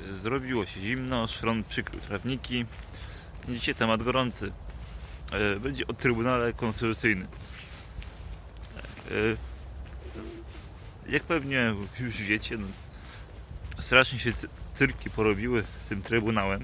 Zrobiło się zimno, szron przykrył trawniki. Dzisiaj temat gorący. Będzie o Trybunale Konstytucyjnym. Jak pewnie już wiecie, strasznie się cyrki porobiły z tym Trybunałem.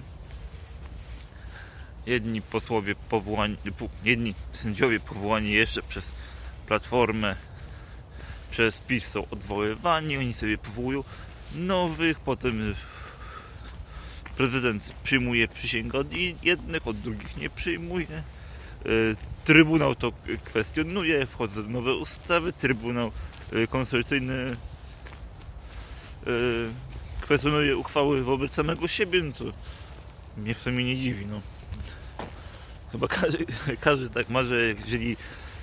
Jedni posłowie powołani, jedni sędziowie powołani jeszcze przez Platformę, przez PiS są odwoływani, oni sobie powołują nowych, potem prezydent przyjmuje przysięgę od jednych, od drugich nie przyjmuje. Trybunał to kwestionuje, wchodzą nowe ustawy, Trybunał Konstytucyjny kwestionuje uchwały wobec samego siebie, no to mnie w sumie nie dziwi, no. Chyba każdy tak ma, że jeżeli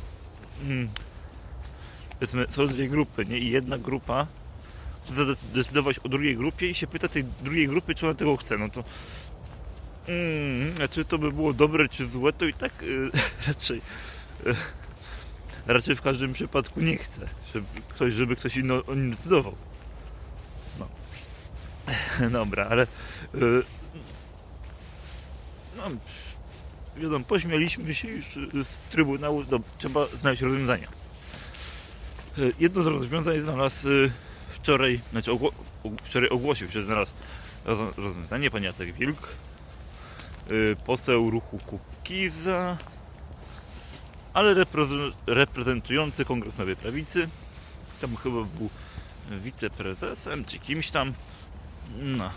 są dwie grupy, nie? I jedna grupa chce decydować o drugiej grupie i się pyta tej drugiej grupy, czy ona tego chce, no to a czy to by było dobre, czy złe, to i tak raczej w każdym przypadku nie chce, żeby ktoś inny o nim decydował. No. Dobra, ale wiadomo, pośmialiśmy się już z Trybunału, trzeba znaleźć rozwiązania. Jedno z rozwiązań znalazł wczoraj ogłosił, że znalazł rozwiązanie pan Jacek Wilk, poseł ruchu Kukiza, ale reprezentujący Kongres Nowej Prawicy. Tam chyba był wiceprezesem czy kimś tam. No.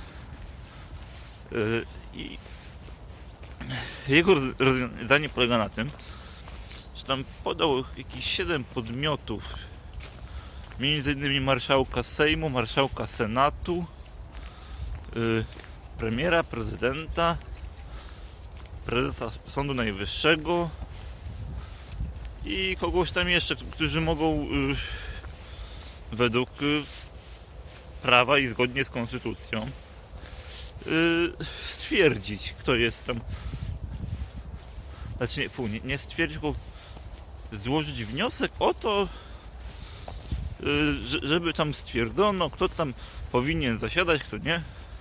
I jego rozwiązanie polega na tym, że tam podał jakieś 7 podmiotów, między innymi marszałka Sejmu, marszałka Senatu, premiera, prezydenta, prezesa Sądu Najwyższego i kogoś tam jeszcze, którzy mogą według prawa i zgodnie z konstytucją stwierdzić, kto jest tam, znaczy nie stwierdzić, tylko złożyć wniosek o to, żeby tam stwierdzono, kto tam powinien zasiadać, kto nie.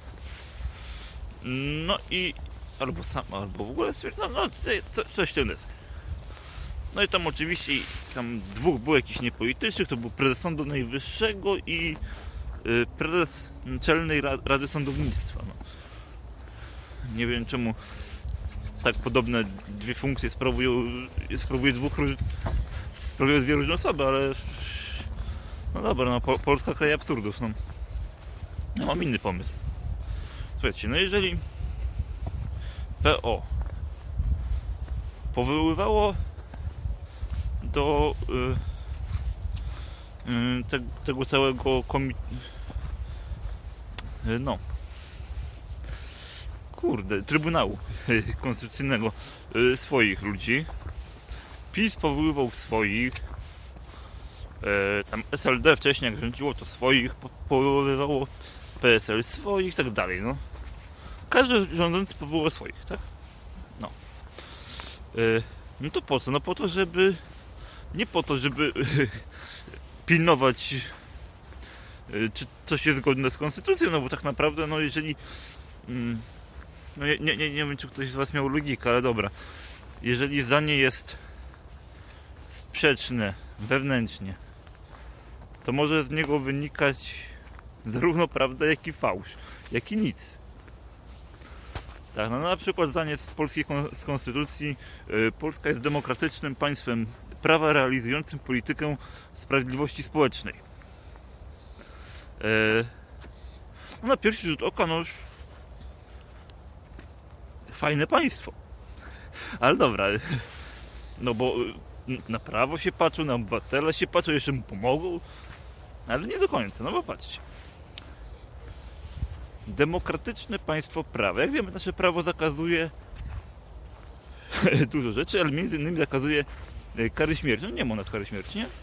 No i albo w ogóle stwierdzono, coś ten jest. No i tam oczywiście tam dwóch było jakichś niepolitycznych, to był prezes Sądu Najwyższego i prezes Naczelnej Rady Sądownictwa. No. Nie wiem czemu tak podobne dwie funkcje sprawuje dwie różne osoby, ale no dobra, no Polska kraj absurdów, no. Ja mam inny pomysł. Słuchajcie, no jeżeli PO powoływało do tego całego Trybunału Konstytucyjnego swoich ludzi, PiS powoływał swoich, tam SLD wcześniej jak rządziło, to swoich powoływało, PSL swoich, tak dalej, no. Każdy rządzący powoływał swoich, tak? No. No to po co? No po to, żeby nie po to, żeby pilnować, czy coś jest zgodne z konstytucją, no bo tak naprawdę, no jeżeli no nie wiem, czy ktoś z was miał logikę, ale dobra, jeżeli zdanie jest sprzeczne wewnętrznie, to może z niego wynikać zarówno prawda, jak i fałsz, jak i nic. Tak, no na przykład zdanie z polskiej konstytucji: Polska jest demokratycznym państwem prawa realizującym politykę sprawiedliwości społecznej. No na pierwszy rzut oka, no fajne państwo. Ale dobra, no bo na prawo się patrzą, na obywatela się patrzą, jeszcze mu pomogą, ale nie do końca, no bo patrzcie. Demokratyczne państwo prawa. Jak wiemy, nasze prawo zakazuje dużo rzeczy, ale między innymi zakazuje kary śmierci. No nie ma u nas kary śmierci, nie?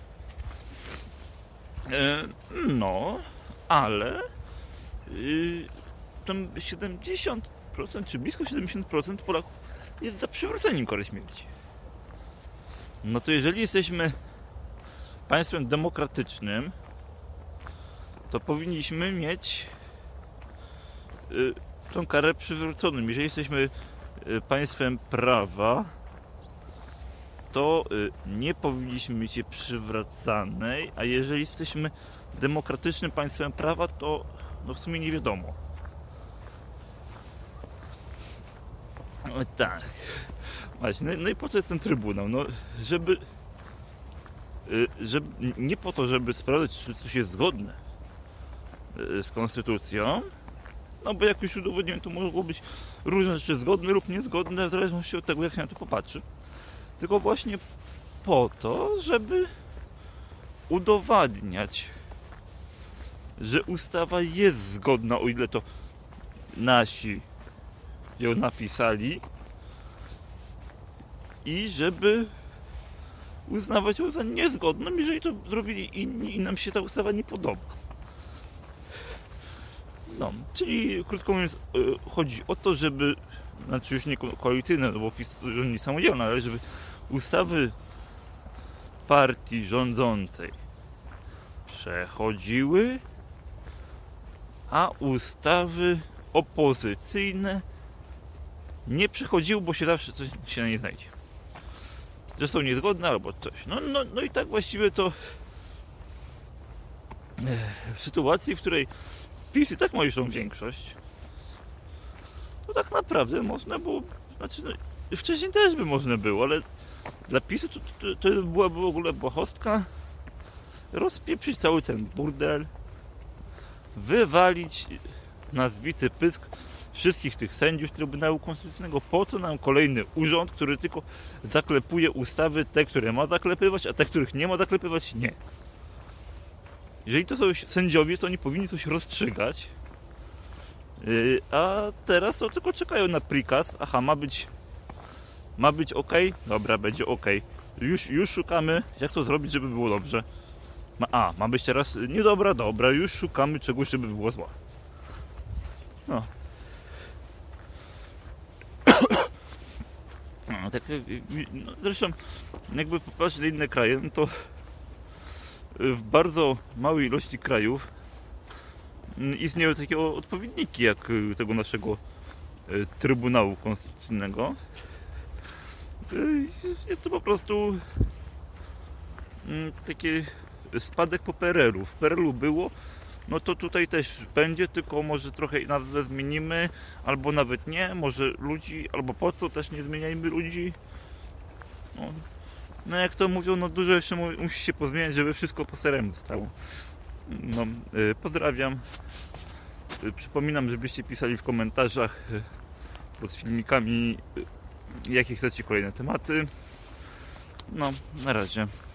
No, ale tam 70% czy blisko 70% Polaków jest za przywróceniem kary śmierci. No to jeżeli jesteśmy państwem demokratycznym, to powinniśmy mieć tą karę przywróconą. Jeżeli jesteśmy państwem prawa, to nie powinniśmy mieć jej przywracanej, a jeżeli jesteśmy demokratycznym państwem prawa, to no w sumie nie wiadomo. Tak. Właśnie, no i po co jest ten Trybunał? No, żeby nie po to, żeby sprawdzać, czy coś jest zgodne z konstytucją, no bo jak już udowodniłem, to mogło być różne rzeczy zgodne lub niezgodne, w zależności od tego, jak się na to popatrzy. Tylko właśnie po to, żeby udowadniać, że ustawa jest zgodna, o ile to nasi ją napisali, i żeby uznawać ją za niezgodną, jeżeli to zrobili inni i nam się ta ustawa nie podoba. No, czyli krótko mówiąc, chodzi o to, żeby, znaczy już nie koalicyjne, no bo PiS rządzi samodzielnie, ale żeby ustawy partii rządzącej przechodziły, a ustawy opozycyjne nie przechodziły, bo się zawsze coś się na nie znajdzie. Że są niezgodne albo coś. No i tak właściwie to w sytuacji, w której PiS i tak ma już tą większość, to tak naprawdę można było, znaczy no, wcześniej też by można było, ale dla PiS-u to byłaby w ogóle błahostka rozpieprzyć cały ten burdel, wywalić na zbity pysk wszystkich tych sędziów Trybunału Konstytucyjnego. Po co nam kolejny urząd, który tylko zaklepuje ustawy, te, które ma zaklepywać, a te, których nie ma zaklepywać, nie. Jeżeli to są sędziowie, to oni powinni coś rozstrzygać, a teraz to tylko czekają na prikaz. Aha, ma być ok? Dobra, będzie ok. Już szukamy, jak to zrobić, żeby było dobrze. Ma być teraz niedobra, dobra, już szukamy czegoś, żeby było zła. No. No, tak, no, zresztą jakby popatrzeć na inne kraje, no to w bardzo małej ilości krajów istnieją takie odpowiedniki jak tego naszego Trybunału Konstytucyjnego. Jest to po prostu taki spadek po PRL-u. W PRL-u było, no to tutaj też będzie, tylko może trochę nazwę zmienimy, albo nawet nie, może ludzi, albo po co też nie zmieniajmy ludzi. No jak to mówią, no dużo jeszcze musi się pozmieniać, żeby wszystko po staremu zostało. No, pozdrawiam. Przypominam, żebyście pisali w komentarzach pod filmikami, jakie chcecie kolejne tematy. No, na razie.